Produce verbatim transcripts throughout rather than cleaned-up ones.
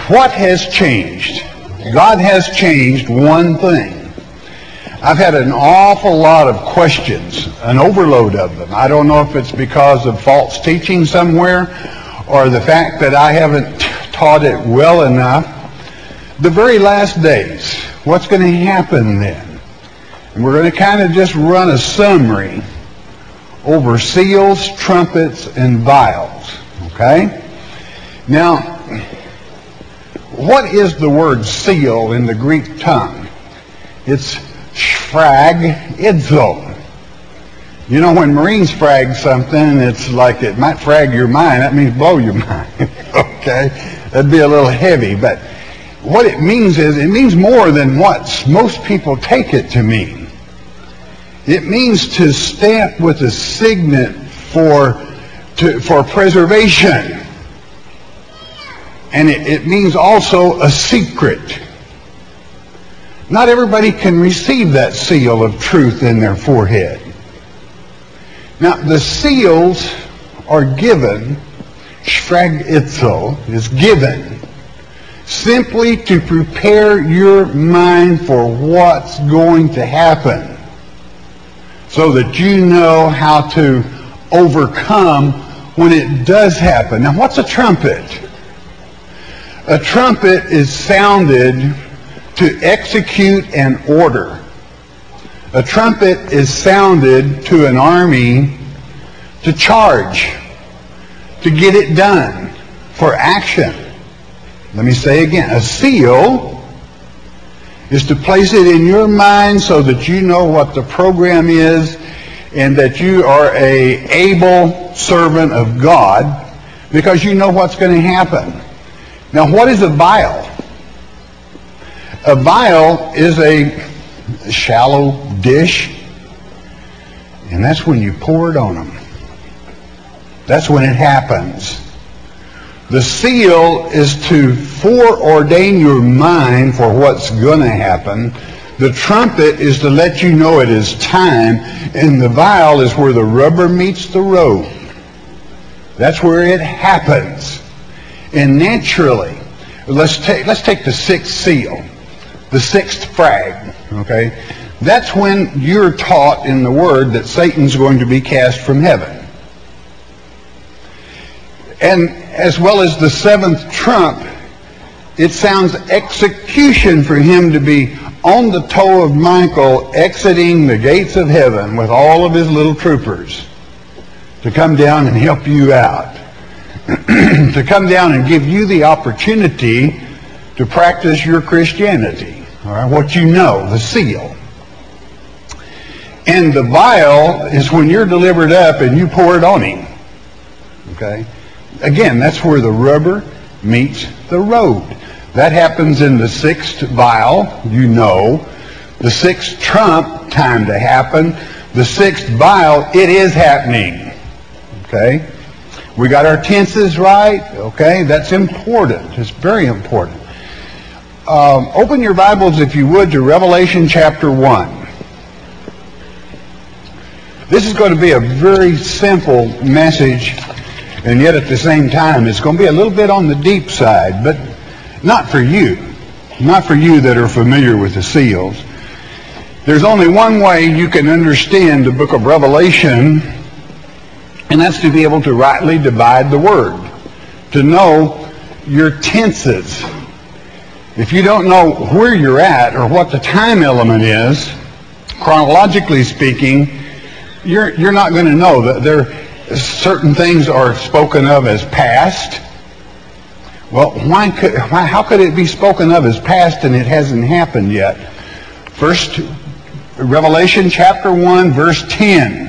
What has changed? God has changed one thing. I've had an awful lot of questions, an overload of them. I don't know if it's because of false teaching somewhere or the fact that I haven't taught it well enough. The very last days, what's going to happen then? And we're going to kind of just run a summary over seals, trumpets, and vials. Okay? Now, what is the word seal in the Greek tongue? It's sphragizo. You know, when Marines frag something, it's like it might frag your mind. That means blow your mind. Okay? That'd be a little heavy. But what it means is, it means more than what most people take it to mean. It means to stamp with a signet for, to, for preservation. And it, it means also a secret. Not everybody can receive that seal of truth in their forehead. Now, the seals are given, sphragizo is given, simply to prepare your mind for what's going to happen, so that you know how to overcome when it does happen. Now, what's a trumpet? A trumpet is sounded to execute an order. A trumpet is sounded to an army to charge, to get it done, for action. Let me say again, a seal is to place it in your mind so that you know what the program is and that you are a able servant of God because you know what's going to happen. Now, what is a vial? A vial is a shallow dish, and that's when you pour it on them. That's when it happens. The seal is to foreordain your mind for what's going to happen. The trumpet is to let you know it is time, and the vial is where the rubber meets the road. That's where it happens. And naturally, let's take let's take the sixth seal, the sixth frag, okay? That's when you're taught in the Word that Satan's going to be cast from heaven. And as well as the seventh trump, it sounds execution for him to be on the toe of Michael, exiting the gates of heaven with all of his little troopers to come down and help you out. To come down and give you the opportunity to practice your Christianity. All right, what you know, the seal. And the vial is when you're delivered up and you pour it on him. Okay? Again, that's where the rubber meets the road. That happens in the sixth vial, you know. The sixth trump, time to happen. The sixth vial, it is happening. Okay? We got our tenses right. Okay? That's important. It's very important. Um, open your Bibles, if you would, to Revelation chapter one. This is going to be a very simple message, and yet at the same time, it's going to be a little bit on the deep side, but not for you. Not for you that are familiar with the seals. There's only one way you can understand the book of Revelation, and that's to be able to rightly divide the word. To know your tenses. If you don't know where you're at or what the time element is, chronologically speaking, you're you're not going to know that there certain things are spoken of as past. Well, why could why, how could it be spoken of as past and it hasn't happened yet? First, Revelation chapter one, verse ten.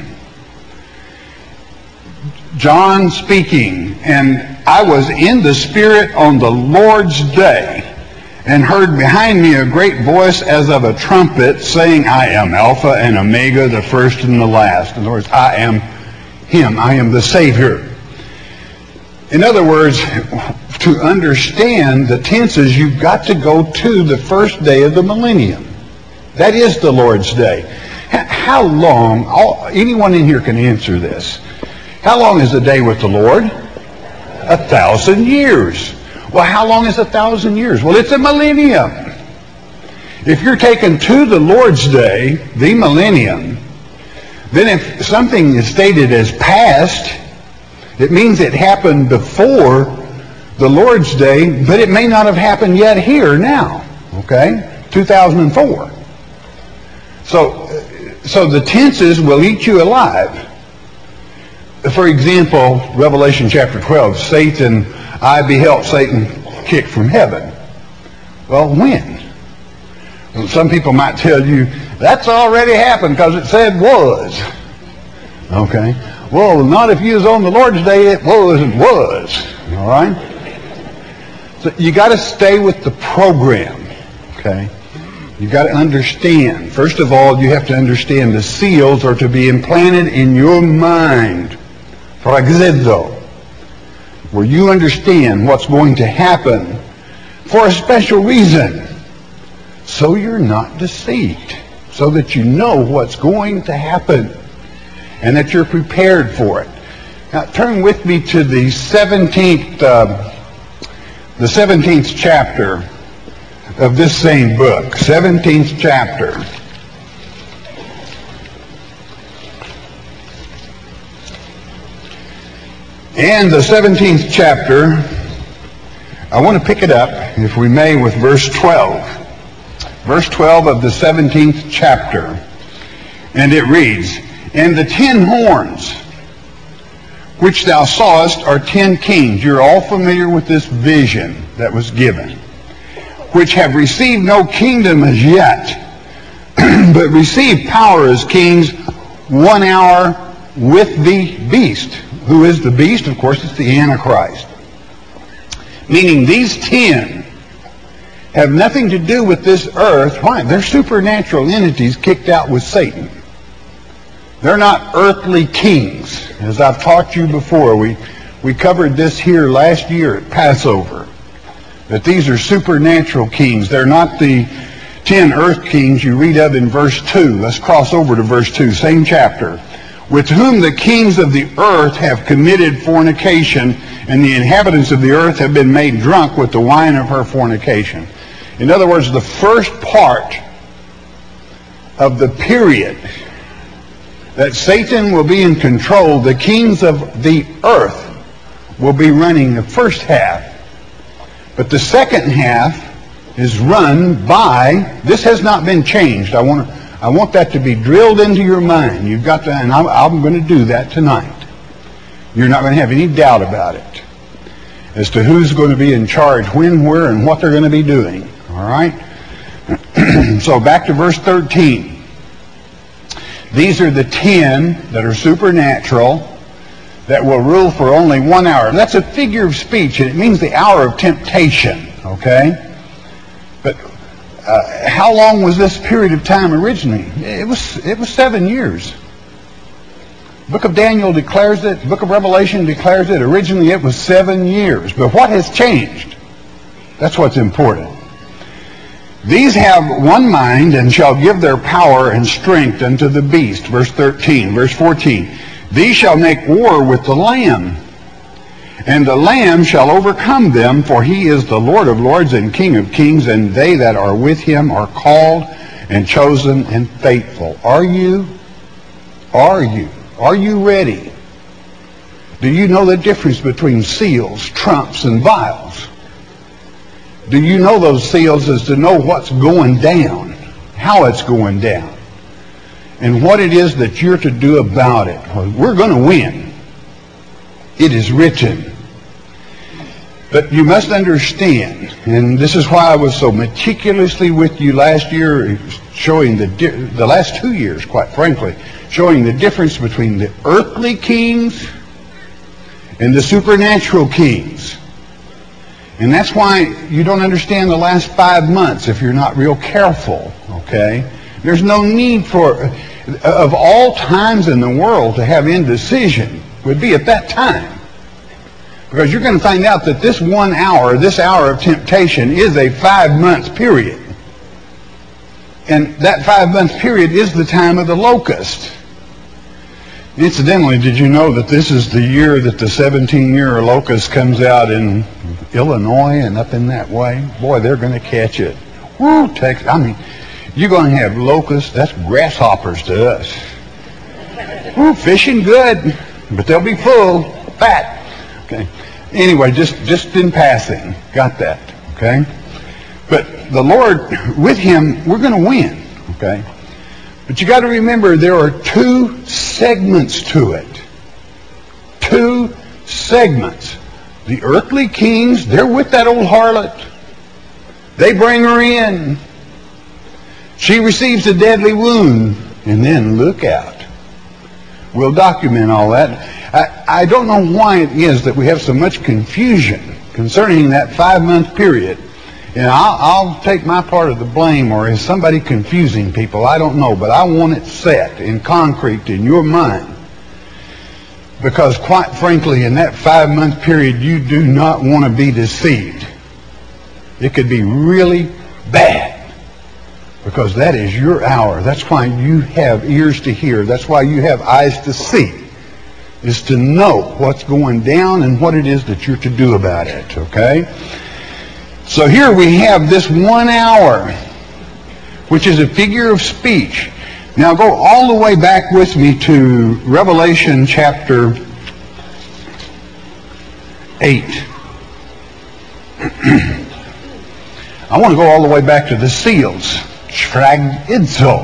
John speaking, and I was in the Spirit on the Lord's day, and heard behind me a great voice as of a trumpet, saying, I am Alpha and Omega, the first and the last. In other words, I am Him. I am the Savior. In other words, to understand the tenses, you've got to go to the first day of the millennium. That is the Lord's day. How long, all, anyone in here can answer this. How long is a day with the Lord? A thousand years. Well, how long is a thousand years? Well, it's a millennium. If you're taken to the Lord's day, the millennium, then if something is stated as past, it means it happened before the Lord's day, but it may not have happened yet here now. Okay? two thousand four. So, so the tenses will eat you alive. For example, Revelation chapter twelve, Satan, I beheld Satan kicked from heaven. Well, when? Well, some people might tell you, that's already happened because it said was. Okay? Well, not if you was on the Lord's day, it was and was. All right? So you got to stay with the program. Okay? You got to understand. First of all, you have to understand the seals are to be implanted in your mind. Phragizo, where you understand what's going to happen for a special reason, so you're not deceived, so that you know what's going to happen and that you're prepared for it. Now, turn with me to the seventeenth, uh, the seventeenth chapter of this same book, seventeenth chapter. And the seventeenth chapter, I want to pick it up, if we may, with verse twelve. Verse twelve of the seventeenth chapter. And it reads, And the ten horns which thou sawest are ten kings. You're all familiar with this vision that was given. Which have received no kingdom as yet, but receive power as kings one hour with the beast. Who is the beast? Of course, it's the Antichrist. Meaning these ten have nothing to do with this earth. Why? They're supernatural entities kicked out with Satan. They're not earthly kings. As I've taught you before, we, we covered this here last year at Passover. That these are supernatural kings. They're not the ten earth kings you read of in verse two. Let's cross over to verse two, same chapter. With whom the kings of the earth have committed fornication, and the inhabitants of the earth have been made drunk with the wine of her fornication. In other words, the first part of the period that Satan will be in control, the kings of the earth will be running the first half. But the second half is run by, this has not been changed. I want to I want that to be drilled into your mind. You've got to, and I'm, I'm going to do that tonight. You're not going to have any doubt about it as to who's going to be in charge, when, where, and what they're going to be doing. All right? So back to verse thirteen. These are the ten that are supernatural that will rule for only one hour. That's a figure of speech, and it means the hour of temptation. Okay? But Uh, how long was this period of time originally? It was it was seven years. The book of Daniel declares it. The book of Revelation declares it. Originally it was seven years. But what has changed? That's what's important. These have one mind and shall give their power and strength unto the beast. Verse thirteen. Verse fourteen. These shall make war with the Lamb. And the Lamb shall overcome them, for he is the Lord of lords and King of kings, and they that are with him are called and chosen and faithful. Are you? Are you? Are you ready? Do you know the difference between seals, trumps, and vials? Do you know those seals as to know what's going down, how it's going down, and what it is that you're to do about it? Well, we're going to win. It is written. But you must understand, and this is why I was so meticulously with you last year, showing the the last two years, quite frankly, showing the difference between the earthly kings and the supernatural kings. And that's why you don't understand the last five months if you're not real careful, okay? There's no need for, of all times in the world to have indecision, would be at that time. Because you're going to find out that this one hour, this hour of temptation is a five-month period. And that five-month period is the time of the locust. Incidentally, did you know that this is the year that the seventeen-year locust comes out in Illinois and up in that way, boy, they're going to catch it. Woo, Texas. I mean, you're going to have locusts. That's grasshoppers to us. Woo, fishing good, but they'll be full, fat. Okay. Anyway, just, just in passing. Got that. Okay. But the Lord, with him, we're going to win. Okay. But you got to remember there are two segments to it. Two segments. The earthly kings, they're with that old harlot. They bring her in. She receives a deadly wound. And then look out. We'll document all that. I, I don't know why it is that we have so much confusion concerning that five-month period. And I'll, I'll take my part of the blame, or is somebody confusing people? I don't know, but I want it set in concrete in your mind. Because quite frankly, in that five-month period, you do not want to be deceived. It could be really bad. Because that is your hour. That's why you have ears to hear. That's why you have eyes to see. Is to know what's going down and what it is that you're to do about it. Okay? So here we have this one hour, which is a figure of speech. Now go all the way back with me to Revelation chapter eight. I want to go all the way back to the seals. Sphragidzo.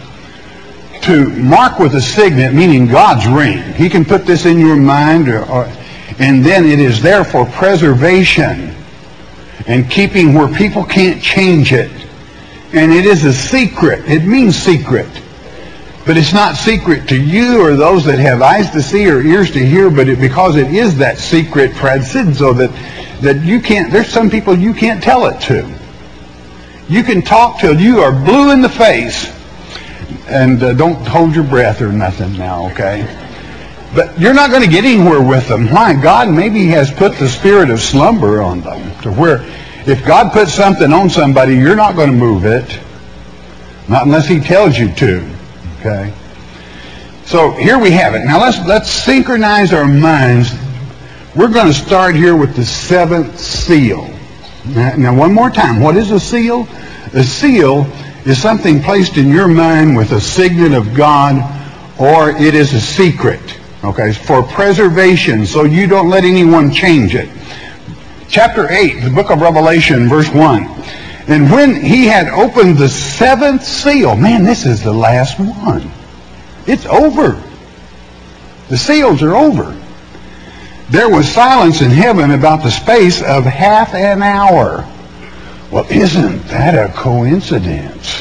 To mark with a signet, meaning God's ring. He can put this in your mind, or, or, and then it is there for preservation and keeping where people can't change it. And it is a secret. It means secret. But it's not secret to you or those that have eyes to see or ears to hear, but it, because it is that secret, Sphragidzo, that, that you can't, there's some people you can't tell it to. You can talk till you are blue in the face. And uh, don't hold your breath or nothing now, okay? But you're not going to get anywhere with them. Why? God maybe has put the spirit of slumber on them, to where if God puts something on somebody, you're not going to move it. Not unless he tells you to, okay? So here we have it. Now let's, let's synchronize our minds. We're going to start here with the seventh seal. Now, now one more time, what is a seal? A seal is something placed in your mind with a signet of God, or it is a secret, okay, for preservation, so you don't let anyone change it. Chapter eight, the book of Revelation, verse one. And when he had opened the seventh seal, man, this is the last one. It's over. The seals are over. There was silence in heaven about the space of half an hour. Well, isn't that a coincidence?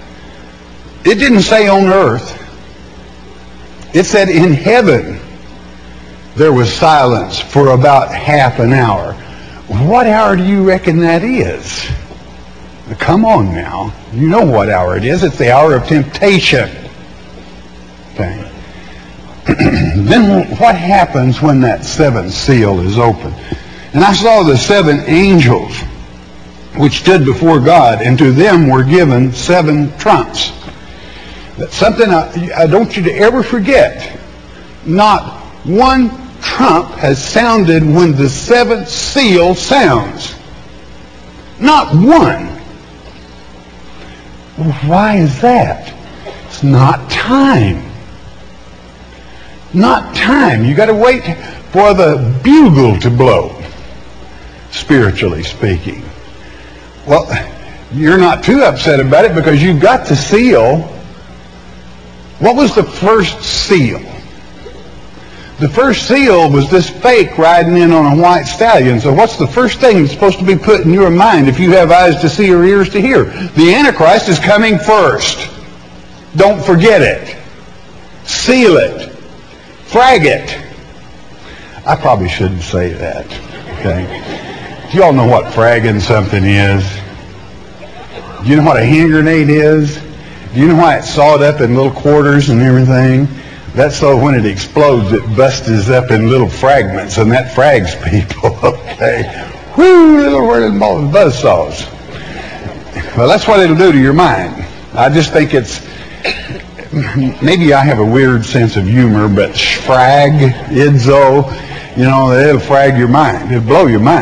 It didn't say on earth. It said in heaven there was silence for about half an hour. What hour do you reckon that is? Come on now. You know what hour it is. It's the hour of temptation. Okay. Then what happens when that seventh seal is opened? And I saw the seven angels which stood before God, and to them were given seven trumps. That's something I, I don't want you to ever forget. Not one trump has sounded when the seventh seal sounds. Not one. Why is that? It's not time. Not time. You got to wait for the bugle to blow, spiritually speaking. Well, you're not too upset about it because you've got the seal. What was the first seal? The first seal was this fake riding in on a white stallion. So what's the first thing that's supposed to be put in your mind if you have eyes to see or ears to hear? The Antichrist is coming first. Don't forget it. Seal it. Frag it. I probably shouldn't say that. Okay. Do you all know what fragging something is? Do you know what a hand grenade is? Do you know why it's sawed up in little quarters and everything? That's so when it explodes, it busts up in little fragments, and that frags people. Okay. Whoo, little buzz saws. Well, that's what it'll do to your mind. I just think it's, maybe I have a weird sense of humor, but sphragidzo, you know, it'll frag your mind. It'll blow your mind.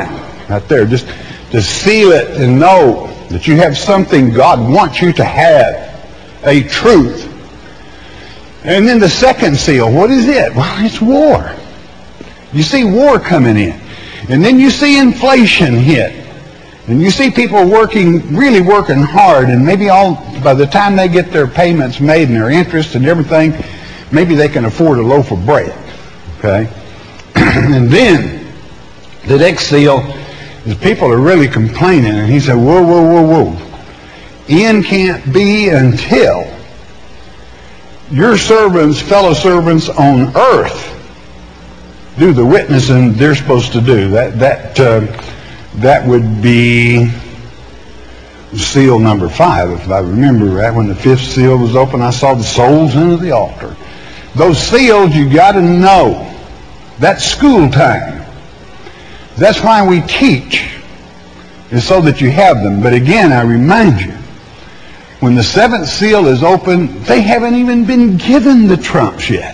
right there. Just to seal it and know that you have something God wants you to have, a truth. And then the second seal, what is it? Well, it's war. You see war coming in. And then you see inflation hit. And you see people working, really working hard, and maybe all by the time they get their payments made and their interest and everything, maybe they can afford a loaf of bread. Okay? And then the next seal is people are really complaining, and he said, whoa, whoa, whoa, whoa. End can't be until your servants, fellow servants on earth, do the witnessing they're supposed to do. That that uh, that would be seal number five, if I remember right. When the fifth seal was open, I saw the souls into the altar. Those seals, you got to know. That's school time. That's why we teach, is so that you have them. But again, I remind you, when the seventh seal is open, they haven't even been given the trumps yet.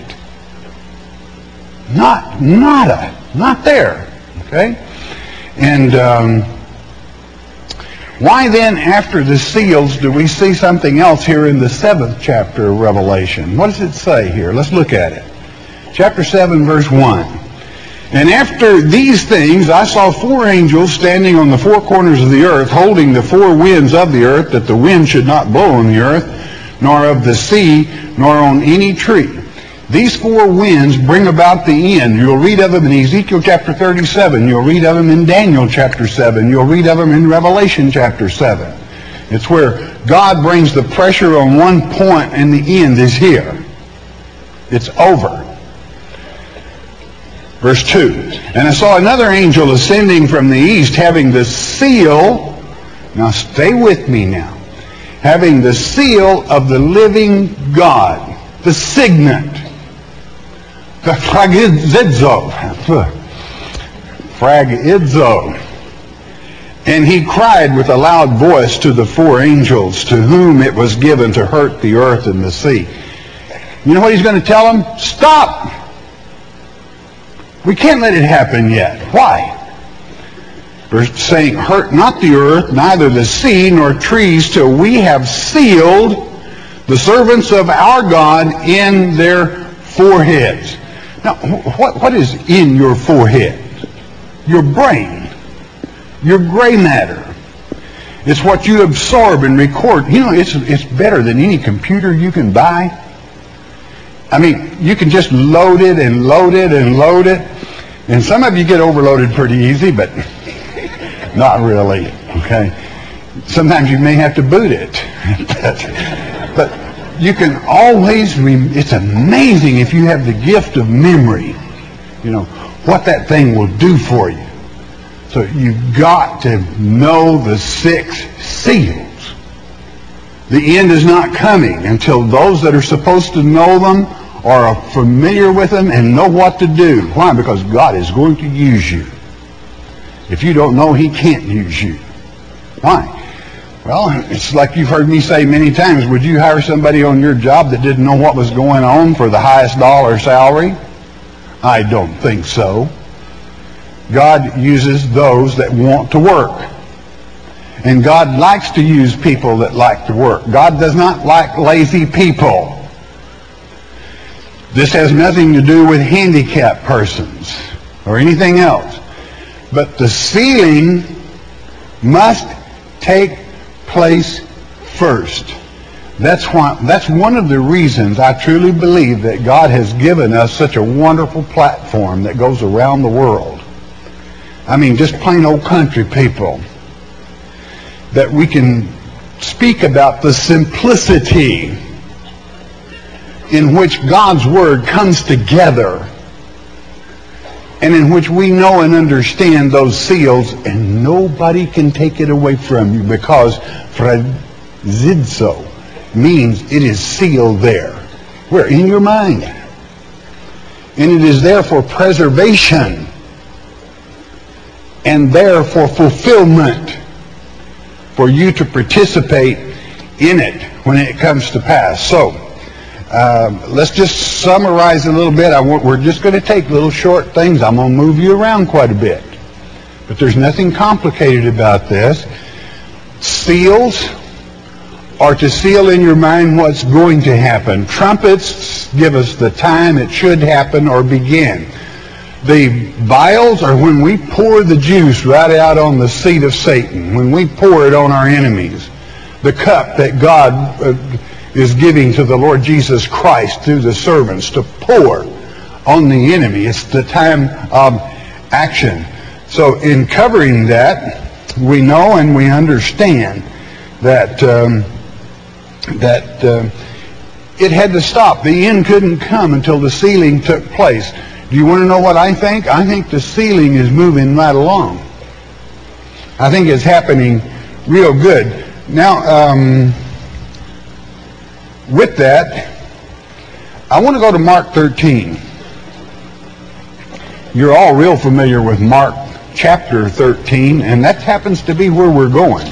Not, nada, not there. Okay? And um, why then, after the seals, do we see something else here in the seventh chapter of Revelation? What does it say here? Let's look at it. Chapter seven, verse one. And after these things, I saw four angels standing on the four corners of the earth, holding the four winds of the earth, that the wind should not blow on the earth, nor of the sea, nor on any tree. These four winds bring about the end. You'll read of them in Ezekiel chapter thirty-seven. You'll read of them in Daniel chapter seven. You'll read of them in Revelation chapter seven. It's where God brings the pressure on one point and the end is here. It's over. Verse two. And I saw another angel ascending from the east, having the seal, now stay with me now, having the seal of the living God, the signet, the fragidzo, fragidzo. And he cried with a loud voice to the four angels to whom it was given to hurt the earth and the sea. You know what he's going to tell them? Stop! We can't let it happen yet. Why? Verse saying, hurt not the earth, neither the sea, nor trees, till we have sealed the servants of our God in their foreheads. Now, what, what is in your forehead? Your brain. Your gray matter. It's what you absorb and record. You know, it's, it's better than any computer you can buy. I mean, you can just load it and load it and load it. And some of you get overloaded pretty easy, but not really, okay? Sometimes you may have to boot it. but, but you can always, rem- it's amazing if you have the gift of memory, you know, what that thing will do for you. So you've got to know the six seals. The end is not coming until those that are supposed to know them are familiar with them and know what to do. Why? Because God is going to use you. If you don't know, He can't use you. Why? Well, it's like you've heard me say many times, would you hire somebody on your job that didn't know what was going on for the highest dollar salary? I don't think so. God uses those that want to work. And God likes to use people that like to work. God does not like lazy people. This has nothing to do with handicapped persons or anything else. But the sealing must take place first. That's why, that's one of the reasons I truly believe that God has given us such a wonderful platform that goes around the world. I mean, just plain old country people. That we can speak about the simplicity in which God's Word comes together and in which we know and understand those seals, and nobody can take it away from you, because frazidzo means it is sealed there. Where? In your mind. And it is there for preservation and there for fulfillment, for you to participate in it when it comes to pass. So, um, let's just summarize a little bit. I want, we're just going to take little short things. I'm going to move you around quite a bit. But there's nothing complicated about this. Seals are to seal in your mind what's going to happen. Trumpets give us the time it should happen or begin. The vials are when we pour the juice right out on the seat of Satan, when we pour it on our enemies. The cup that God uh, is giving to the Lord Jesus Christ through the servants to pour on the enemy. It's the time of action. So in covering that, we know and we understand that um, that uh, it had to stop. The end couldn't come until the sealing took place. Do you want to know what I think? I think the sealing is moving right along. I think it's happening real good. Now, um, with that, I want to go to Mark thirteen. You're all real familiar with Mark chapter thirteen, and that happens to be where we're going.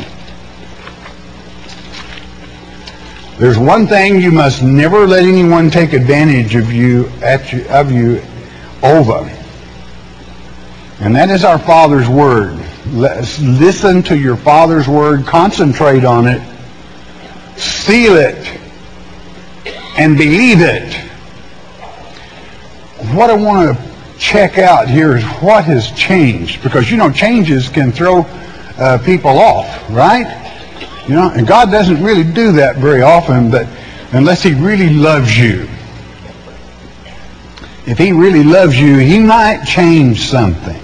There's one thing you must never let anyone take advantage of you at you, of you over. And that is our Father's Word. Let's listen to your Father's Word, concentrate on it, seal it, and believe it. What I want to check out here is what has changed. Because, you know, changes can throw uh, people off, right? You know, and God doesn't really do that very often, but unless He really loves you. If He really loves you, He might change something.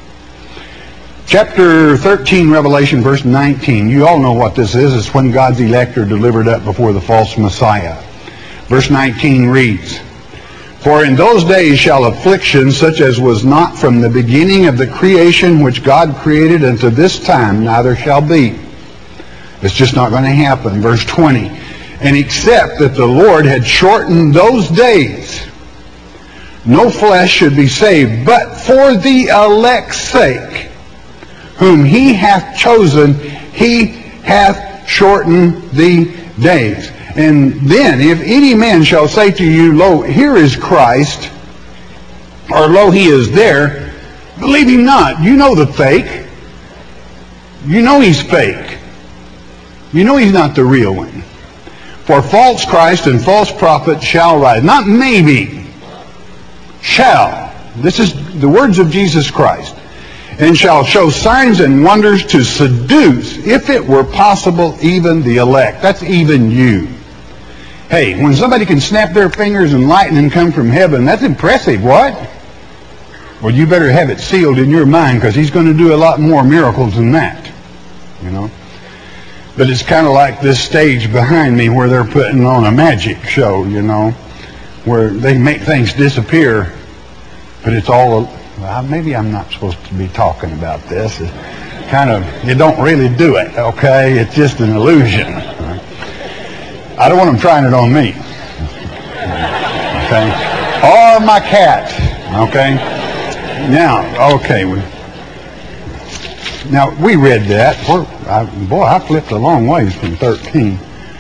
Chapter thirteen, Revelation, verse nineteen. You all know what this is. It's when God's elect are delivered up before the false Messiah. Verse nineteen reads, "For in those days shall affliction such as was not from the beginning of the creation which God created unto this time, neither shall be." It's just not going to happen. Verse twenty, "And except that the Lord had shortened those days, no flesh should be saved, but for the elect's sake, whom He hath chosen, He hath shortened the days. And then, if any man shall say to you, Lo, here is Christ, or Lo, He is there, believe him not." You know the fake. You know he's fake. You know he's not the real one. "For false Christ and false prophets shall rise." Not maybe. Shall. This is the words of Jesus Christ. "And shall show signs and wonders to seduce, if it were possible, even the elect." That's even you. Hey, when somebody can snap their fingers and lightning come from heaven, that's impressive, what? Well, you better have it sealed in your mind, because He's going to do a lot more miracles than that. You know? But it's kind of like this stage behind me where they're putting on a magic show, you know, where they make things disappear, but it's all, well, maybe I'm not supposed to be talking about this. It kind of, you don't really do it, okay? It's just an illusion. I don't want them trying it on me, okay? Or my cat, okay? Now, okay, we, now we read that. We're, I, boy, I flipped a long ways from thirteen.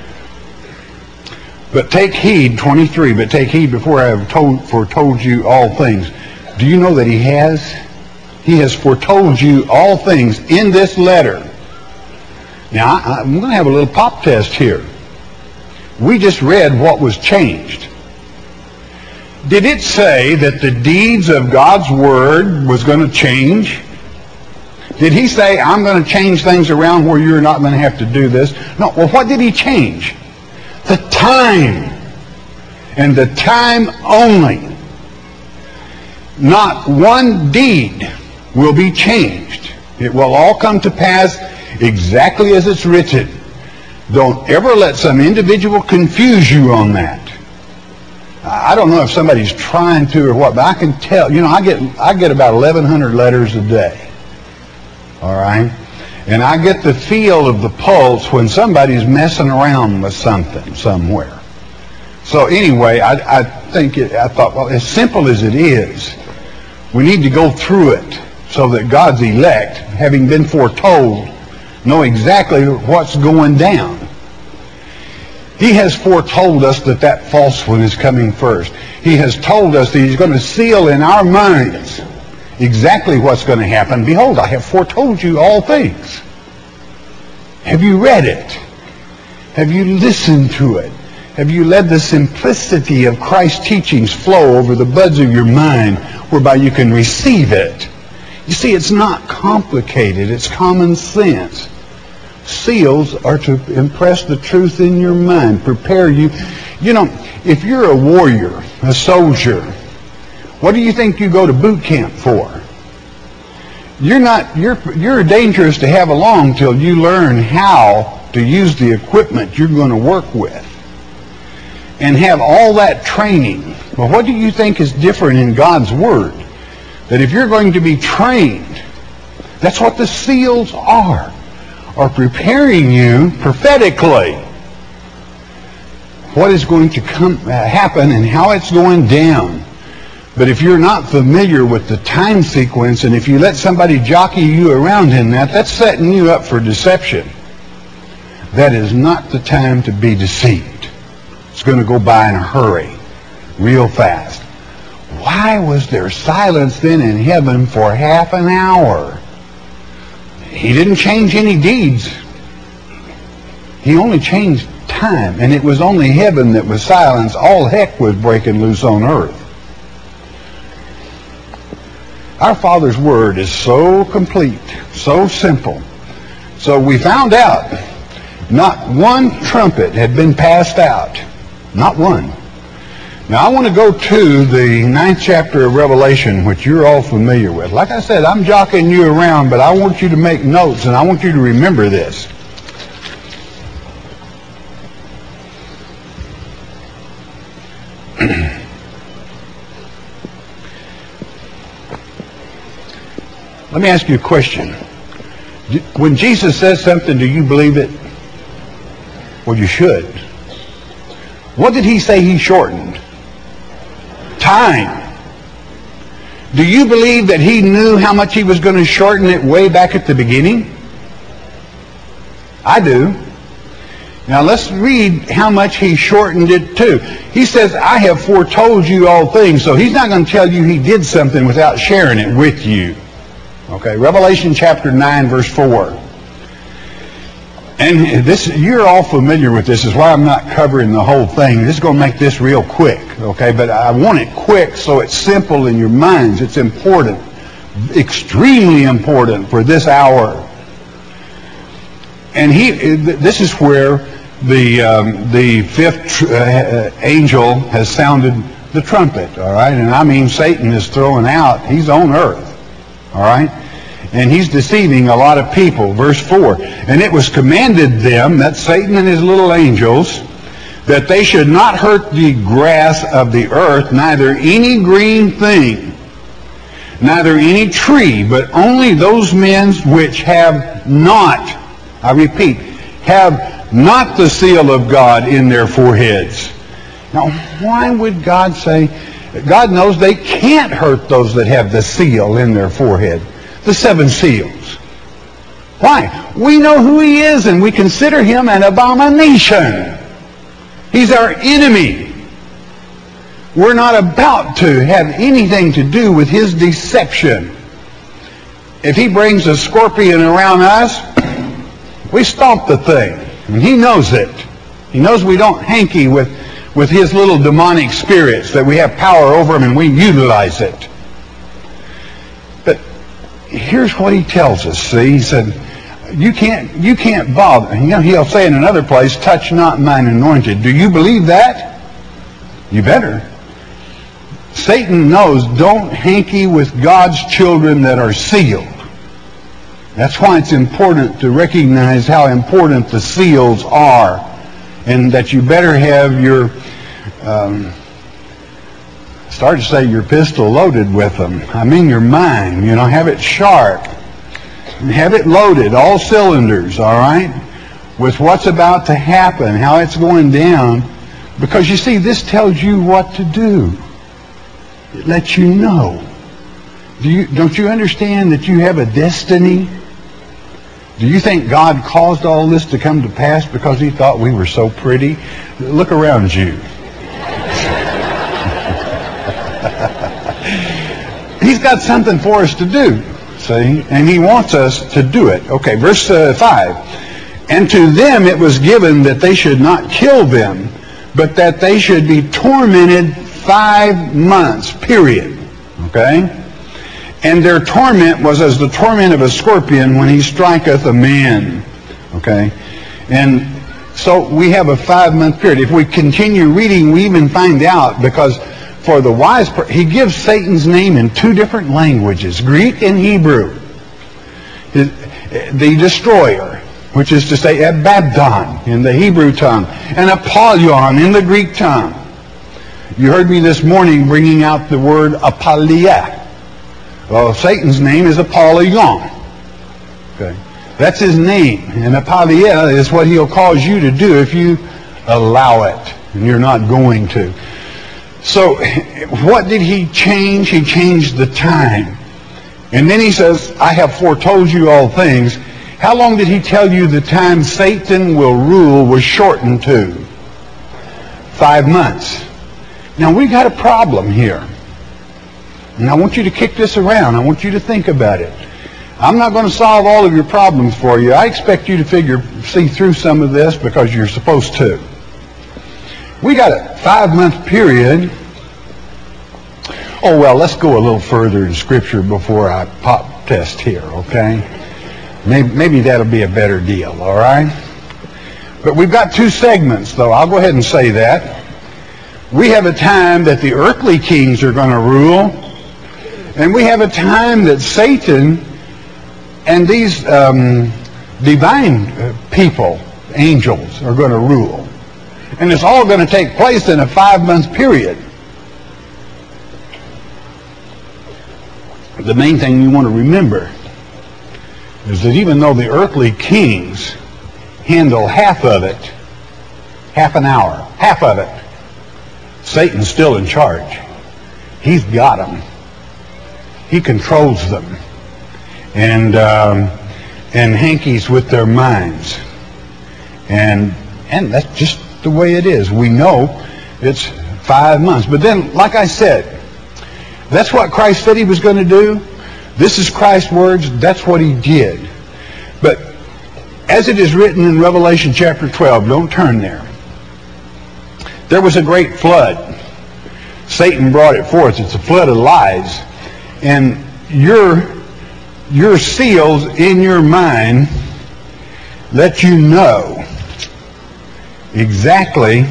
"But take heed," twenty-three, "but take heed before I have told, foretold you all things." Do you know that He has? He has foretold you all things in this letter. Now, I, I'm going to have a little pop test here. We just read what was changed. Did it say that the deeds of God's Word was going to change? Did He say, "I'm going to change things around where you're not going to have to do this"? No. Well, what did He change? The time. And the time only. Not one deed will be changed. It will all come to pass exactly as it's written. Don't ever let some individual confuse you on that. I don't know if somebody's trying to or what, but I can tell. You know, I get I get about eleven hundred letters a day. All right? And I get the feel of the pulse when somebody's messing around with something somewhere. So anyway, I, I think it, I thought, well, as simple as it is, we need to go through it so that God's elect, having been foretold, know exactly what's going down. He has foretold us that that false one is coming first. He has told us that He's going to seal in our minds exactly what's going to happen. Behold, I have foretold you all things. Have you read it? Have you listened to it? Have you let the simplicity of Christ's teachings flow over the buds of your mind whereby you can receive it? You see, it's not complicated. It's common sense. Seals are to impress the truth in your mind, prepare you. You know, if you're a warrior, a soldier, what do you think you go to boot camp for? You're not, you're, you're dangerous to have along till you learn how to use the equipment you're going to work with and have all that training. But what do you think is different in God's Word? That if you're going to be trained, that's what the seals are, are preparing you prophetically what is going to come uh, happen and how it's going down. But if you're not familiar with the time sequence, and if you let somebody jockey you around in that, that's setting you up for deception. That is not the time to be deceived. It's going to go by in a hurry, real fast. Why was there silence then in heaven for half an hour? He didn't change any deeds. He only changed time. And it was only heaven that was silence. All heck was breaking loose on earth. Our Father's Word is so complete, so simple. So we found out not one trumpet had been passed out. Not one. Now I want to go to the ninth chapter of Revelation, which you're all familiar with. Like I said, I'm jockeying you around, but I want you to make notes, and I want you to remember this. Let me ask you a question. When Jesus says something, do you believe it? Well, you should. What did he say he shortened? Time. Do you believe that he knew how much he was going to shorten it way back at the beginning? I do. Now let's read how much he shortened it to. He says, I have foretold you all things. So he's not going to tell you he did something without sharing it with you. Okay, Revelation chapter nine, verse four. And this, you're all familiar with this, is why I'm not covering the whole thing. This is going to make this real quick, okay? But I want it quick so it's simple in your minds. It's important, extremely important for this hour. And he, this is where the um, the fifth uh, angel has sounded the trumpet, all right? And I mean, Satan is throwing out, he's on earth, all right? And he's deceiving a lot of people. Verse four, and it was commanded them, that's Satan and his little angels, that they should not hurt the grass of the earth, neither any green thing, neither any tree, but only those men which have not, I repeat, have not the seal of God in their foreheads. Now, why would God say, God knows they can't hurt those that have the seal in their forehead. The seven seals. Why? We know who he is, and we consider him an abomination. He's our enemy. We're not about to have anything to do with his deception. If he brings a scorpion around us, we stomp the thing. And he knows it. He knows we don't hanky with, with his little demonic spirits, that we have power over them and we utilize it. Here's what he tells us. See, he said, you can't, you can't bother. You know, he'll say in another place, touch not mine anointed. Do you believe that? You better. Satan knows, don't hanky with God's children that are sealed. That's why it's important to recognize how important the seals are, and that you better have your, um, start to say your pistol loaded with them. I mean your mind, you know, have it sharp. Have it loaded, all cylinders, all right, with what's about to happen, how it's going down. Because you see, this tells you what to do. It lets you know. Do you, don't you understand that you have a destiny? Do you think God caused all this to come to pass because he thought we were so pretty? Look around you. He's got something for us to do, see? And he wants us to do it. Okay, verse uh, five. And to them it was given that they should not kill them, but that they should be tormented five months, period. Okay? And their torment was as the torment of a scorpion when he striketh a man. Okay? And so we have a five-month period. If we continue reading, we even find out, because for the wise, per- he gives Satan's name in two different languages, Greek and Hebrew. The, the destroyer, which is to say Abaddon in the Hebrew tongue, and Apollyon in the Greek tongue. You heard me this morning bringing out the word Apollyon. Well, Satan's name is Apollyon. Okay. That's his name. And Apollyon is what he'll cause you to do if you allow it. And you're not going to. So, what did he change? He changed the time. And then he says, I have foretold you all things. How long did he tell you the time Satan will rule was shortened to? Five months. Now, we've got a problem here. And I want you to kick this around. I want you to think about it. I'm not going to solve all of your problems for you. I expect you to figure, see through some of this because you're supposed to. We got a five-month period. Oh, well, let's go a little further in Scripture before I pop test here, okay? Maybe, maybe that'll be a better deal, all right? But we've got two segments, though. I'll go ahead and say that. We have a time that the earthly kings are going to rule. And we have a time that Satan and these um, divine people, angels, are going to rule. And it's all going to take place in a five-month period. The main thing you want to remember is that even though the earthly kings handle half of it, half an hour, half of it, Satan's still in charge. He's got them. He controls them, and um, and hankies with their minds, and and that's just the way it is. We know it's five months, but then, like I said, that's what Christ said he was going to do. This is Christ's words. That's what he did. But as it is written in Revelation chapter twelve, don't turn there. There was a great flood. Satan brought it forth. It's a flood of lies. And your, your seals in your mind let you know exactly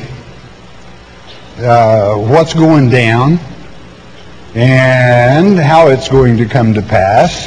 uh, what's going down and how it's going to come to pass.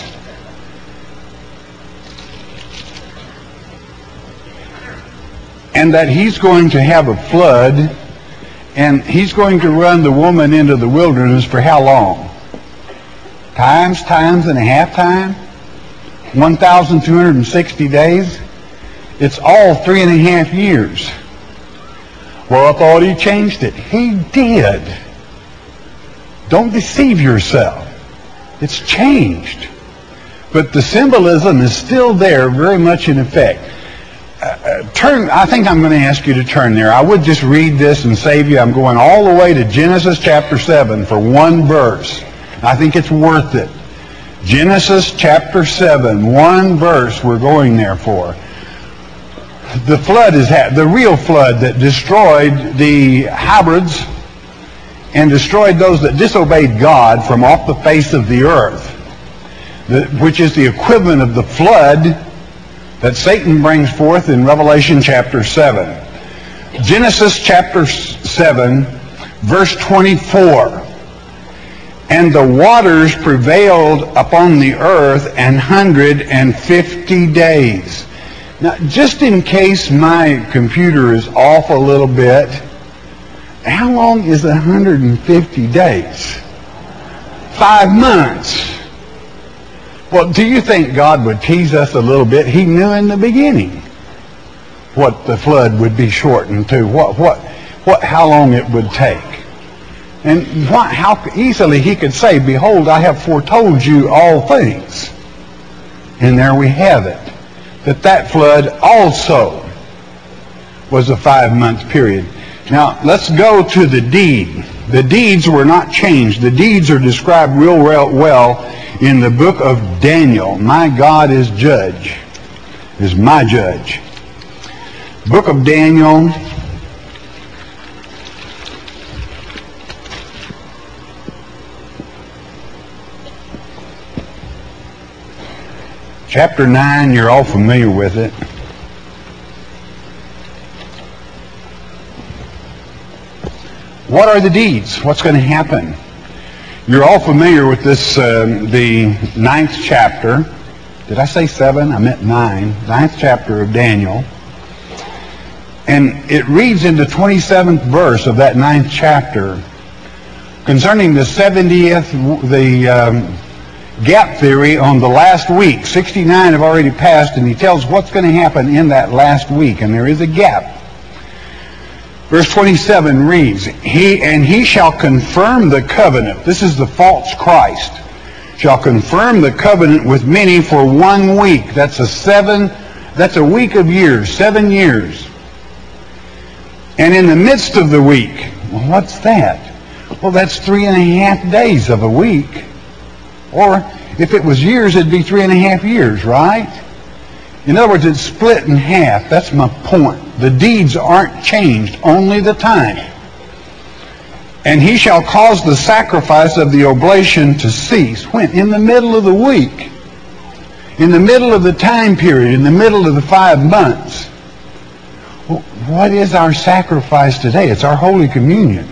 And that he's going to have a flood, and he's going to run the woman into the wilderness for how long? Times, times and a half time? one thousand two hundred sixty days? It's all three and a half years. Well, I thought he changed it. He did. Don't deceive yourself. It's changed. But the symbolism is still there, very much in effect. Uh, turn. I think I'm going to ask you to turn there. I would just read this and save you. I'm going all the way to Genesis chapter seven for one verse. I think it's worth it. Genesis chapter seven, one verse we're going there for. The flood is ha- the real flood that destroyed the hybrids and destroyed those that disobeyed God from off the face of the earth, the, which is the equivalent of the flood that Satan brings forth in Revelation chapter seven. Genesis chapter seven, verse twenty-four. And the waters prevailed upon the earth an hundred and fifty days. Now, just in case my computer is off a little bit, how long is one hundred and fifty days? Five months. Well, do you think God would tease us a little bit? He knew in the beginning what the flood would be shortened to, what, what, what, how long it would take. And what, how easily he could say, behold, I have foretold you all things. And there we have it. That that flood also was a five-month period. Now, let's go to the deed. The deeds were not changed. The deeds are described real well in the book of Daniel. My God is judge, is my judge. Book of Daniel. Chapter nine, you're all familiar with it. What are the deeds? What's going to happen? You're all familiar with this, um, the ninth chapter. Did I say seven? I meant nine. Ninth chapter of Daniel. And it reads in the twenty-seventh verse of that ninth chapter concerning the seventieth, the um, gap theory on the last week. sixty-nine have already passed, and he tells what's going to happen in that last week, and there is a gap. Verse twenty-seven reads, He and he shall confirm the covenant. This is the false Christ. Shall confirm the covenant with many for one week. That's a seven, that's a week of years, seven years. And in the midst of the week, well, what's that? Well, that's three and a half days of a week. Or if it was years, it'd be three and a half years, right? In other words, it's split in half. That's my point. The deeds aren't changed, only the time. And he shall cause the sacrifice of the oblation to cease. When? In the middle of the week. In the middle of the time period. In the middle of the five months. Well, what is our sacrifice today? It's our Holy Communion.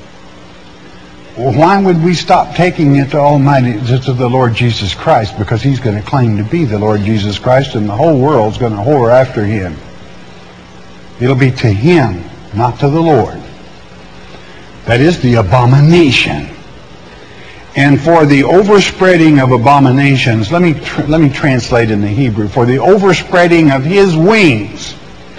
Well, why would we stop taking it to Almighty, to the Lord Jesus Christ? Because He's going to claim to be the Lord Jesus Christ, and the whole world's going to whore after Him. It'll be to Him, not to the Lord. That is the abomination. And for the overspreading of abominations, let me tr- let me translate in the Hebrew. For the overspreading of His wings,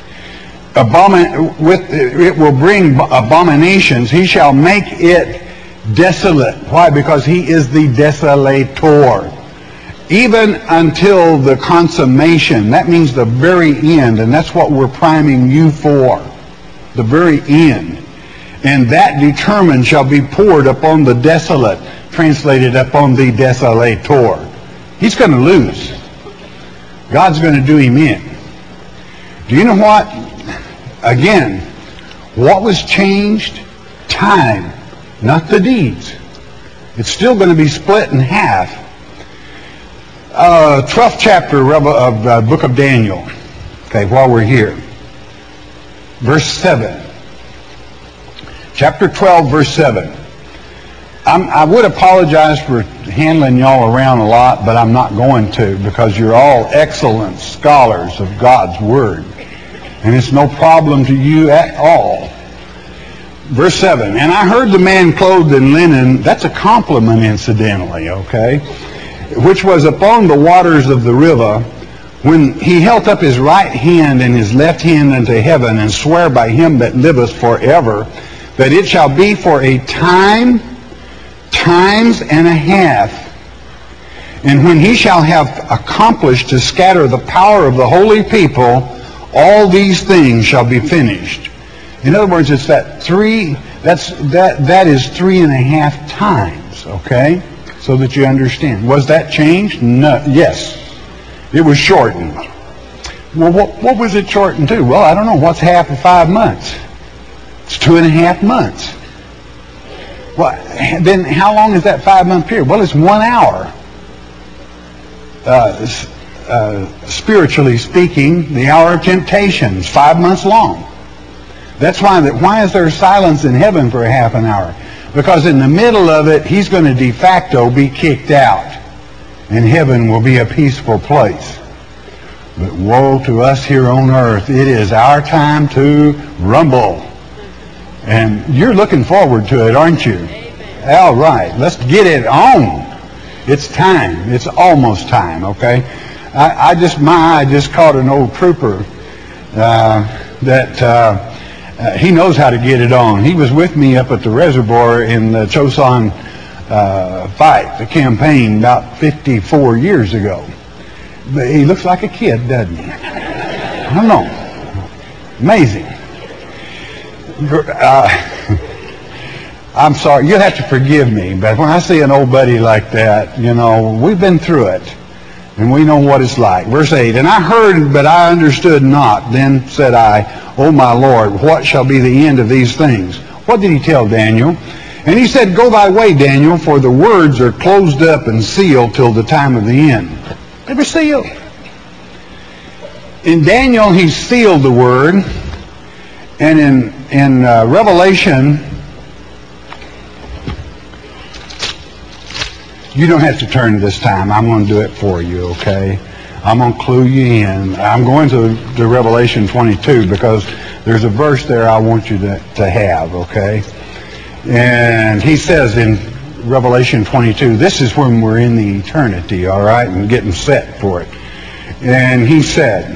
abomin- with it will bring abominations. He shall make it desolate. Why? Because He is the desolator. Even until the consummation. That means the very end. And that's what we're priming you for. The very end. And that determined shall be poured upon the desolate. Translated upon the desolator. He's going to lose. God's going to do him in. Do you know what? Again, what was changed? Time. Not the deeds. It's still going to be split in half. Uh, twelfth chapter of uh, book of Daniel. Okay, while we're here. Verse seven. Chapter twelve, verse seven. I'm, I would apologize for handling y'all around a lot, but I'm not going to, because you're all excellent scholars of God's Word. And it's no problem to you at all. Verse seven, and I heard the man clothed in linen, that's a compliment incidentally, okay, which was upon the waters of the river, when he held up his right hand and his left hand unto heaven, and sware by him that liveth forever, that it shall be for a time, times and a half. And when he shall have accomplished to scatter the power of the holy people, all these things shall be finished. In other words, it's that three, that's, that, that is three and a half times, okay? So that you understand. Was that changed? No. Yes. It was shortened. Well, what, what was it shortened to? Well, I don't know. What's half of five months? It's two and a half months. Well, then how long is that five-month period? Well, it's one hour. Uh, uh, spiritually speaking, the hour of temptation is five months long. That's why that. Why is there silence in heaven for a half an hour? Because in the middle of it, he's going to de facto be kicked out. And heaven will be a peaceful place. But woe to us here on earth. It is our time to rumble. And you're looking forward to it, aren't you? Amen. All right, let's get it on. It's time. It's almost time, okay? I, I just, my eye just caught an old trooper uh, that uh, uh, he knows how to get it on. He was with me up at the reservoir in the Chosin uh, fight, the campaign, about fifty-four years ago. But he looks like a kid, doesn't he? I don't know. Amazing. Uh, I'm sorry, you'll have to forgive me, but when I see an old buddy like that, you know, we've been through it, and we know what it's like. Verse eight, and I heard, but I understood not. Then said I, O my Lord, what shall be the end of these things? What did he tell Daniel? And he said, go thy way, Daniel, for the words are closed up and sealed till the time of the end. They were sealed. In Daniel, he sealed the word, and in, in uh, Revelation, you don't have to turn this time. I'm going to do it for you, okay? I'm going to clue you in. I'm going to, to Revelation twenty-two because there's a verse there I want you to, to have, okay? And he says in Revelation twenty-two, this is when we're in the eternity, all right, and getting set for it. And he said,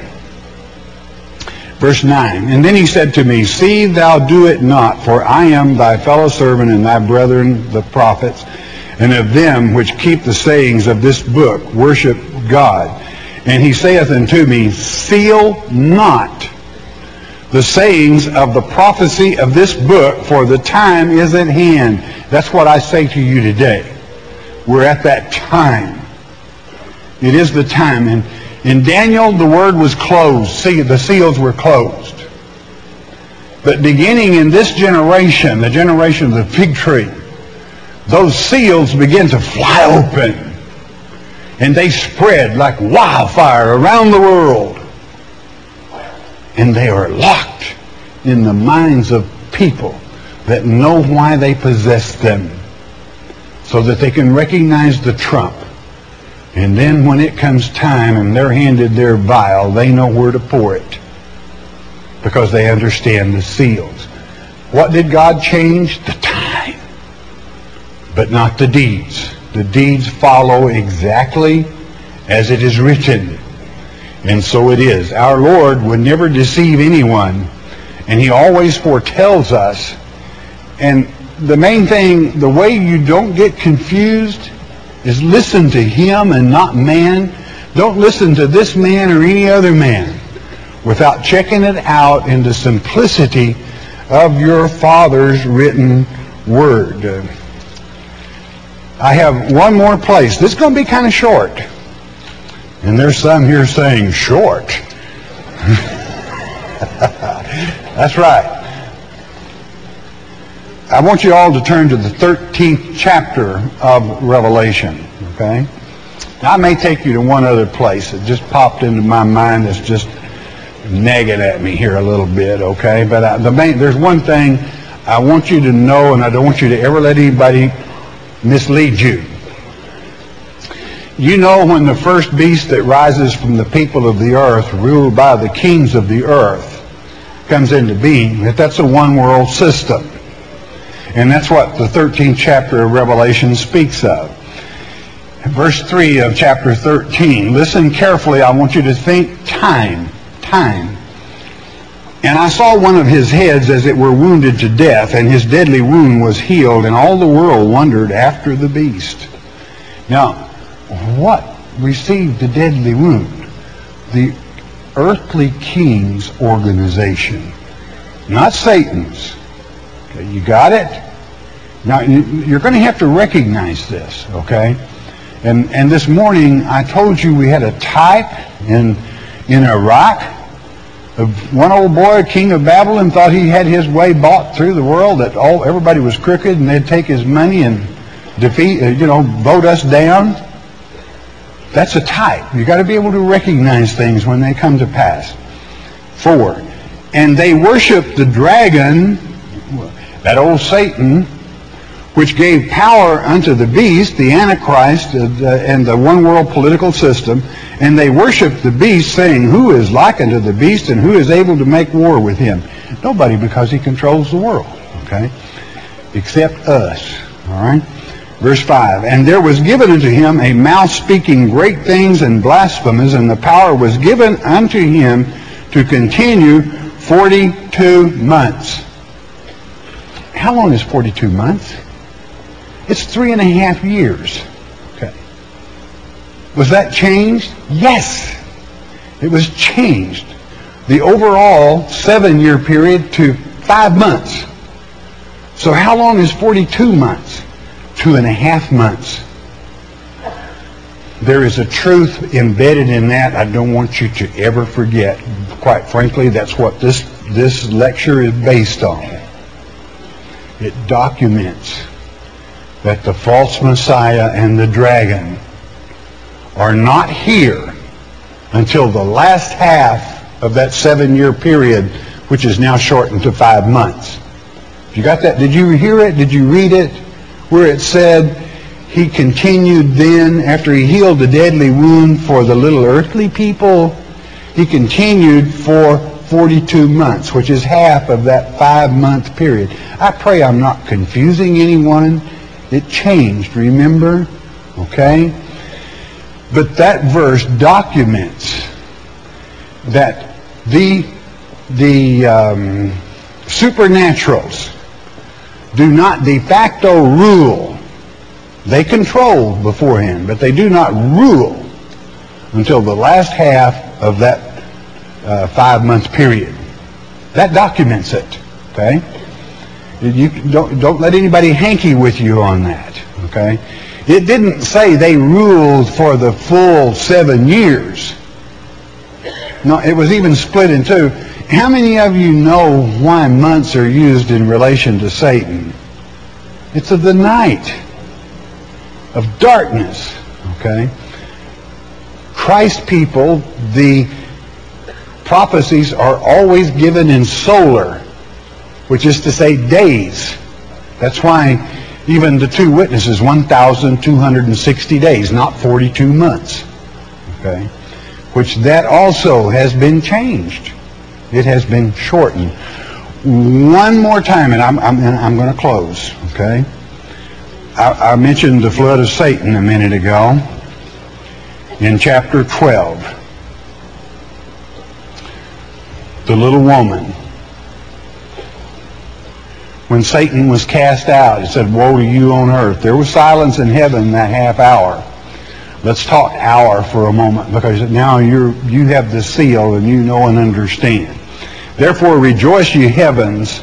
verse nine, and then he said to me, see thou do it not, for I am thy fellow servant and thy brethren the prophets, and of them which keep the sayings of this book worship God. And he saith unto me, seal not the sayings of the prophecy of this book, for the time is at hand. That's what I say to you today. We're at that time. It is the time. And in Daniel, the word was closed. See, the seals were closed. But beginning in this generation, the generation of the fig tree, those seals begin to fly open. And they spread like wildfire around the world. And they are locked in the minds of people that know why they possess them, so that they can recognize the trump. And then when it comes time and they're handed their vial, they know where to pour it, because they understand the seals. What did God change? The time, but not the deeds. The deeds follow exactly as it is written. And so it is. Our Lord would never deceive anyone, and He always foretells us. And the main thing, the way you don't get confused, is listen to Him and not man. Don't listen to this man or any other man without checking it out in the simplicity of your Father's written Word. Uh, I have one more place. This is going to be kind of short. And there's some here saying, short. That's right. I want you all to turn to the thirteenth chapter of Revelation, okay? Now, I may take you to one other place that just popped into my mind that's just nagging at me here a little bit, okay? But I, the main, there's one thing I want you to know, and I don't want you to ever let anybody mislead you. You know, when the first beast that rises from the people of the earth, ruled by the kings of the earth, comes into being, that that's a one-world system. And that's what the thirteenth chapter of Revelation speaks of. Verse three of chapter thirteen. Listen carefully. I want you to think time. Time. And I saw one of his heads as it were wounded to death, and his deadly wound was healed, and all the world wondered after the beast. Now, what received the deadly wound? The earthly king's organization, not Satan's. Okay, you got it? Now, you're going to have to recognize this, okay? And and this morning, I told you we had a type in in Iraq of one old boy, king of Babylon, thought he had his way bought through the world, that all everybody was crooked, and they'd take his money and defeat, you know, vote us down. That's a type. You got to be able to recognize things when they come to pass. Four, and they worshiped the dragon, that old Satan, which gave power unto the beast, the Antichrist, uh, and the one-world political system, and they worshiped the beast, saying, who is like unto the beast, and who is able to make war with him? Nobody, because he controls the world, okay? Except us, all right? Verse five, and there was given unto him a mouth speaking great things and blasphemies, and the power was given unto him to continue forty-two months. How long is forty-two months? It's three and a half years. Okay. Was that changed? Yes. It was changed. The overall seven-year period to five months. So how long is forty-two months? Two and a half months. There is a truth embedded in that I don't want you to ever forget. Quite frankly, that's what this, this lecture is based on. It documents that the false Messiah and the dragon are not here until the last half of that seven-year period, which is now shortened to five months. You got that? Did you hear it? Did you read it? Where it said, he continued then, after he healed the deadly wound for the little earthly people, he continued for forty-two months, which is half of that five-month period. I pray I'm not confusing anyone. It changed, remember? Okay? But that verse documents that the, the um, supernaturals do not de facto rule. They control beforehand, but they do not rule until the last half of that uh, five-month period. That documents it, okay? You don't, don't let anybody hanky with you on that, okay? It didn't say they ruled for the full seven years. No, it was even split in two. How many of you know why months are used in relation to Satan? It's of the night, of darkness, okay? Christ people, the prophecies are always given in solar, which is to say days. That's why even the two witnesses, one thousand two hundred sixty days, not forty-two months, okay? Which that also has been changed. It has been shortened. One more time, and I'm, I'm, I'm going to close, okay? I, I mentioned the flood of Satan a minute ago in chapter twelve. The little woman. When Satan was cast out, it said, woe to you on earth. There was silence in heaven that half hour. Let's talk hour for a moment, because now you're, you have the seal and you know and understand. Therefore rejoice, ye heavens,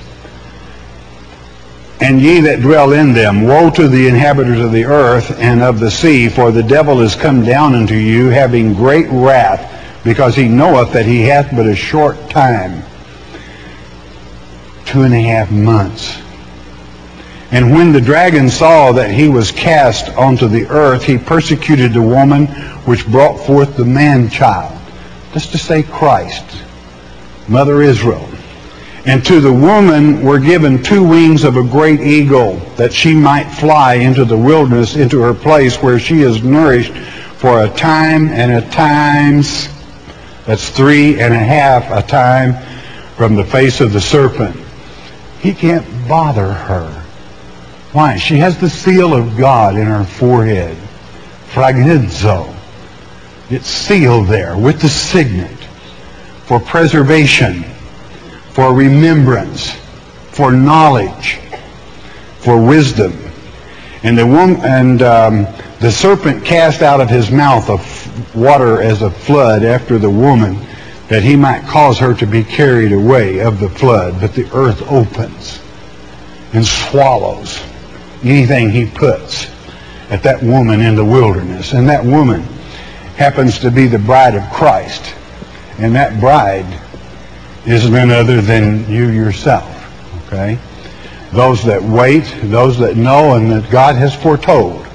and ye that dwell in them. Woe to the inhabitants of the earth and of the sea, for the devil is come down unto you, having great wrath, because he knoweth that he hath but a short time. Two and a half months. And when the dragon saw that he was cast onto the earth, he persecuted the woman which brought forth the man-child. That's to say Christ, Mother Israel. And to the woman were given two wings of a great eagle, that she might fly into the wilderness, into her place where she is nourished for a time and a times. That's three and a half a time from the face of the serpent. He can't bother her. Why? She has the seal of God in her forehead. Phragidzo. It's sealed there with the signet for preservation, for remembrance, for knowledge, for wisdom. And the woman, and um, the serpent cast out of his mouth of water as a flood after the woman, that he might cause her to be carried away of the flood. But the earth opens and swallows anything he puts at that woman in the wilderness. And that woman happens to be the bride of Christ. And that bride is none other than you yourself. Okay? Those that wait, those that know, and that God has foretold.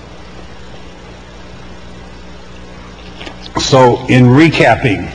So, in recapping,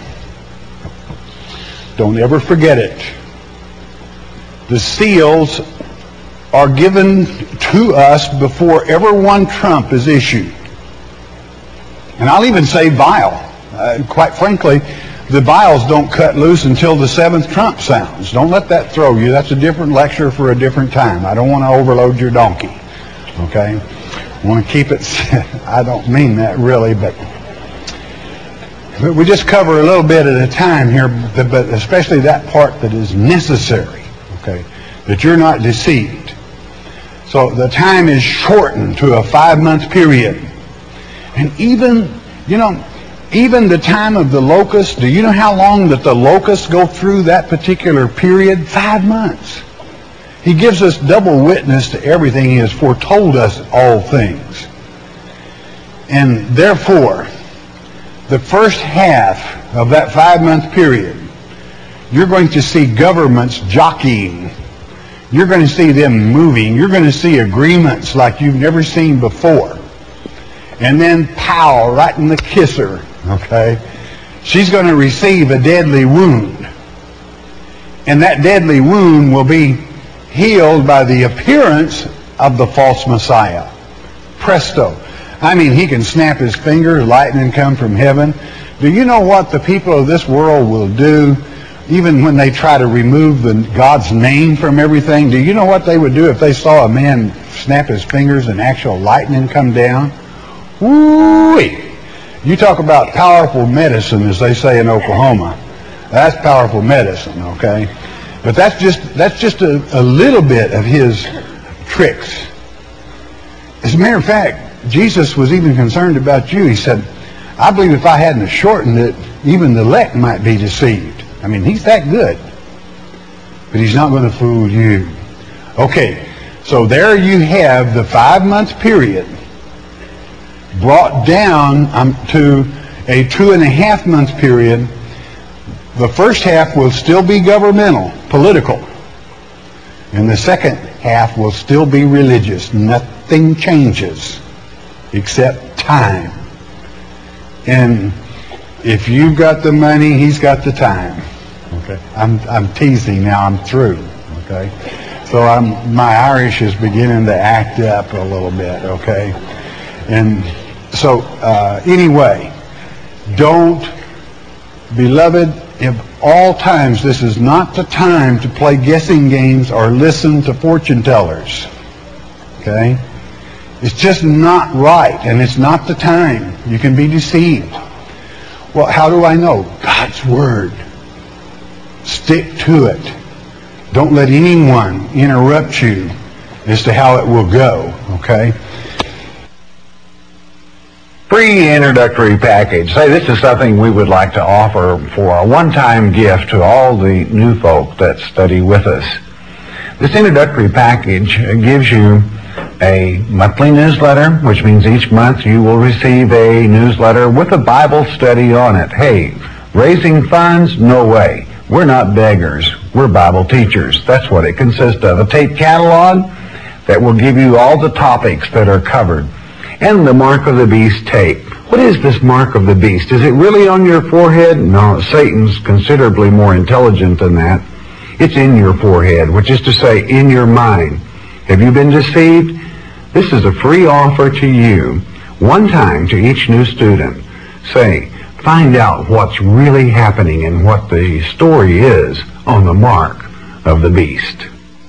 don't ever forget it. The seals are given to us before ever one trump is issued. And I'll even say vial. Uh, quite frankly, the vials don't cut loose until the seventh trump sounds. Don't let that throw you. That's a different lecture for a different time. I don't want to overload your donkey. Okay? I want to keep it... I don't mean that really, but... But we just cover a little bit at a time here, but especially that part that is necessary, okay, that you're not deceived. So the time is shortened to a five-month period. And even, you know, even the time of the locusts, do you know how long that the locusts go through that particular period? Five months. He gives us double witness to everything. He has foretold us all things. And therefore, the first half of that five-month period, you're going to see governments jockeying. You're going to see them moving. You're going to see agreements like you've never seen before. And then pow, right in the kisser, okay? She's going to receive a deadly wound. And that deadly wound will be healed by the appearance of the false Messiah. Presto. I mean, he can snap his finger, lightning come from heaven. Do you know what the people of this world will do, even when they try to remove the, God's name from everything? Do you know what they would do if they saw a man snap his fingers and actual lightning come down? Woo-wee! You talk about powerful medicine, as they say in Oklahoma. That's powerful medicine, okay? But that's just that's just a, a little bit of his tricks. As a matter of fact, Jesus was even concerned about you. He said, I believe if I hadn't shortened it, even the elect might be deceived. I mean, he's that good. But he's not going to fool you. Okay, so there you have the five-month period brought down um, to a two-and-a-half-month period. The first half will still be governmental, political. And the second half will still be religious. Nothing changes except time. And if you've got the money, he's got the time. Okay. I'm I'm teasing now. I'm through. Okay. So I'm my Irish is beginning to act up a little bit. Okay. And so uh, anyway, don't, beloved, of all times, this is not the time to play guessing games or listen to fortune tellers. Okay? It's just not right, and it's not the time. You can be deceived. Well, how do I know? God's Word. Stick to it. Don't let anyone interrupt you as to how it will go. Okay? Free introductory package. Say, this is something we would like to offer for a one-time gift to all the new folk that study with us. This introductory package gives you a monthly newsletter, which means each month you will receive a newsletter with a Bible study on it. Hey, raising funds? No way. We're not beggars. We're Bible teachers. That's what it consists of. A tape catalog that will give you all the topics that are covered. And the Mark of the Beast tape. What is this Mark of the Beast? Is it really on your forehead? No, Satan's considerably more intelligent than that. It's in your forehead, which is to say, in your mind. Have you been deceived? This is a free offer to you, one time to each new student. Say, find out what's really happening and what the story is on the Mark of the Beast.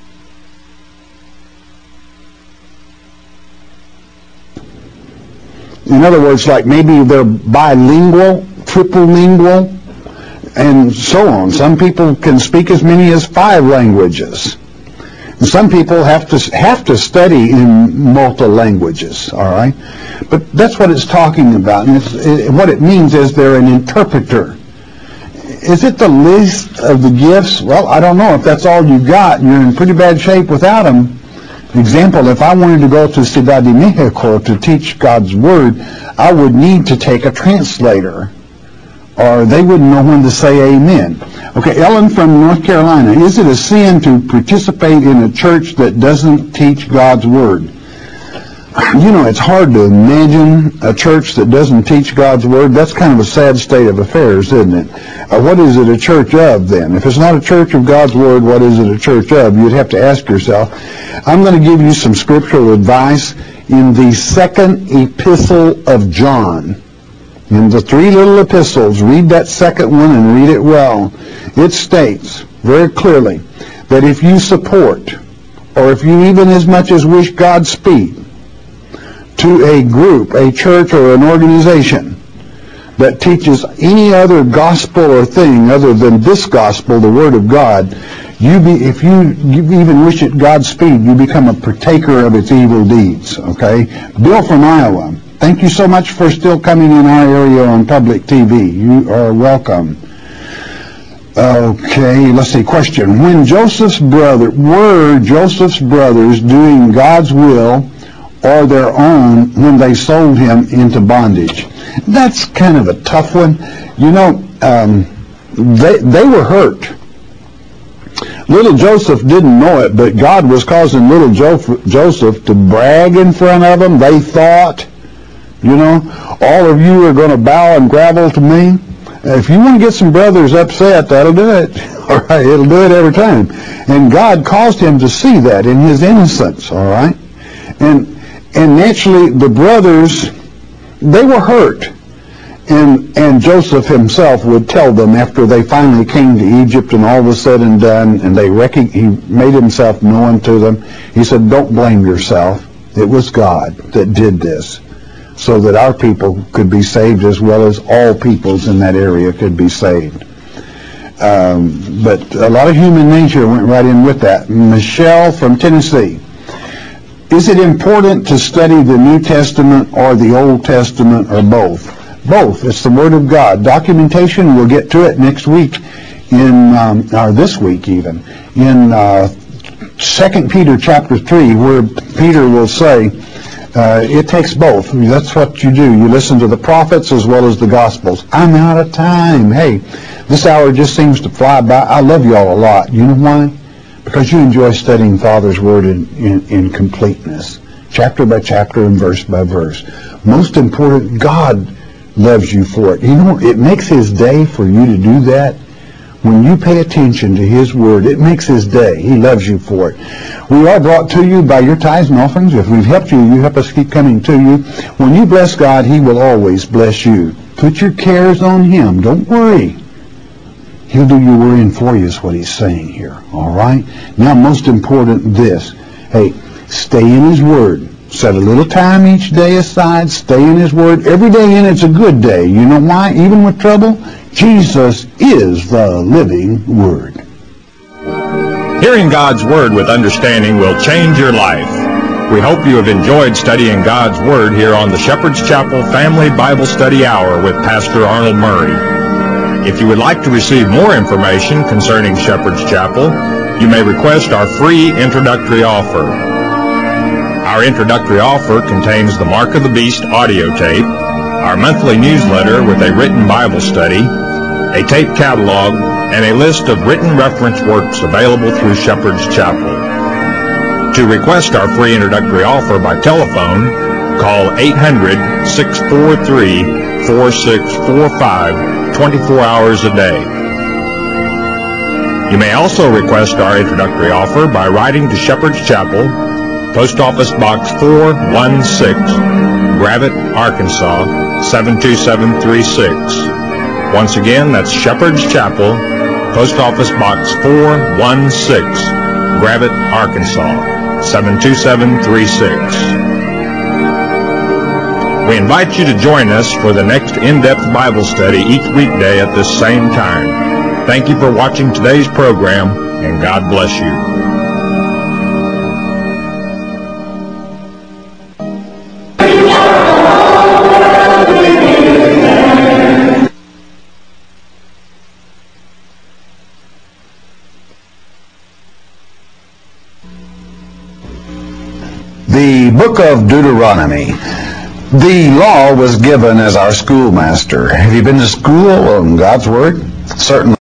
In other words, like maybe they're bilingual, triple-lingual, and so on. Some people can speak as many as five languages. And some people have to have to study in multiple languages, all right? But that's what it's talking about. And it's, it, what it means is they're an interpreter. Is it the least of the gifts? Well, I don't know. If that's all you've got, you're in pretty bad shape without them. Example, if I wanted to go to Ciudad de Mexico to teach God's Word, I would need to take a translator, or they wouldn't know when to say amen. Okay, Ellen from North Carolina, is it a sin to participate in a church that doesn't teach God's Word? You know, it's hard to imagine a church that doesn't teach God's Word. That's kind of a sad state of affairs, isn't it? Uh, what is it a church of, then? If it's not a church of God's Word, what is it a church of? You'd have to ask yourself. I'm going to give you some scriptural advice in the second epistle of John. In the three little epistles, read that second one and read it well. It states very clearly that if you support, or if you even as much as wish Godspeed, to a group, a church, or an organization that teaches any other gospel or thing other than this gospel, the Word of God, you be, if you, you even wish it Godspeed, you become a partaker of its evil deeds. Okay? Bill from Iowa, thank you so much for still coming in our area on public T V. You are welcome. Okay, let's see. Question. When Joseph's brother, were Joseph's brothers doing God's will or their own when they sold him into bondage? That's kind of a tough one. You know, um, they, they were hurt. Little Joseph didn't know it, but God was causing little jo- Joseph to brag in front of them. They thought, you know, all of you are going to bow and grovel to me. If you want to get some brothers upset, that'll do it. All right, it'll do it every time. And God caused him to see that in his innocence, all right? And and naturally, the brothers, they were hurt. And and Joseph himself would tell them after they finally came to Egypt and all was said and done, and they rec- he made himself known to them. He said, don't blame yourself. It was God that did this, so that our people could be saved as well as all peoples in that area could be saved. Um, but a lot of human nature went right in with that. Michelle from Tennessee. Is it important to study the New Testament or the Old Testament or both? Both. It's the Word of God. Documentation, we'll get to it next week, in um, or this week even, in uh, Second Peter chapter three, where Peter will say, Uh, it takes both. That's what you do. You listen to the prophets as well as the Gospels. I'm out of time. Hey, this hour just seems to fly by. I love you all a lot. You know why? Because you enjoy studying Father's Word in, in, in completeness, chapter by chapter and verse by verse. Most important, God loves you for it. You know, it makes His day for you to do that. When you pay attention to His Word, it makes His day. He loves you for it. We are brought to you by your tithes and offerings. If we've helped you, you help us keep coming to you. When you bless God, He will always bless you. Put your cares on Him. Don't worry. He'll do your worrying for you is what He's saying here. All right? Now, most important, this. Hey, stay in His Word. Set a little time each day aside. Stay in His Word. Every day in it's a good day. You know why? Even with trouble, Jesus is the living Word. Hearing God's Word with understanding will change your life. We hope you have enjoyed studying God's Word here on the Shepherd's Chapel Family Bible Study Hour with Pastor Arnold Murray. If you would like to receive more information concerning Shepherd's Chapel, you may request our free introductory offer. Our introductory offer contains the Mark of the Beast audio tape, our monthly newsletter with a written Bible study, a tape catalog, and a list of written reference works available through Shepherd's Chapel. To request our free introductory offer by telephone, call eight hundred, six four three, four six four five twenty-four hours a day. You may also request our introductory offer by writing to Shepherd's Chapel, Post Office Box four one six, Gravette, Arkansas, seven two seven three six. Once again, that's Shepherd's Chapel, Post Office Box four one six, Gravette, Arkansas, seven two seven three six. We invite you to join us for the next in-depth Bible study each weekday at this same time. Thank you for watching today's program, and God bless you. The book of Deuteronomy. The law was given as our schoolmaster. Have you been to school on God's Word? Certainly.